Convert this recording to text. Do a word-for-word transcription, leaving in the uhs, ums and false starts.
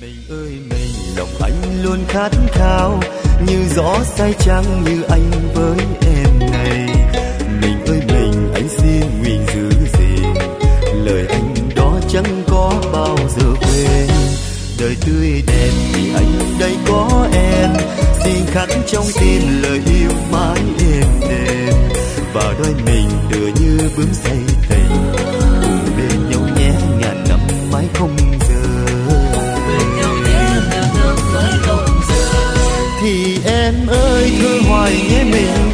Mình ơi mình, lòng anh luôn khát khao như gió say trắng như anh với em này. Mình ơi mình, anh xin nguyện giữ gìn lời anh đó chẳng có bao giờ quên. Đời tươi đẹp vì anh đây có em, xin khắc trong tim lời yêu mãi êm đềm. Và đôi mình tựa như bướm say tình, cùng bên nhau nhé ngàn năm mãi không thì em ơi thơ hoài nhé mình.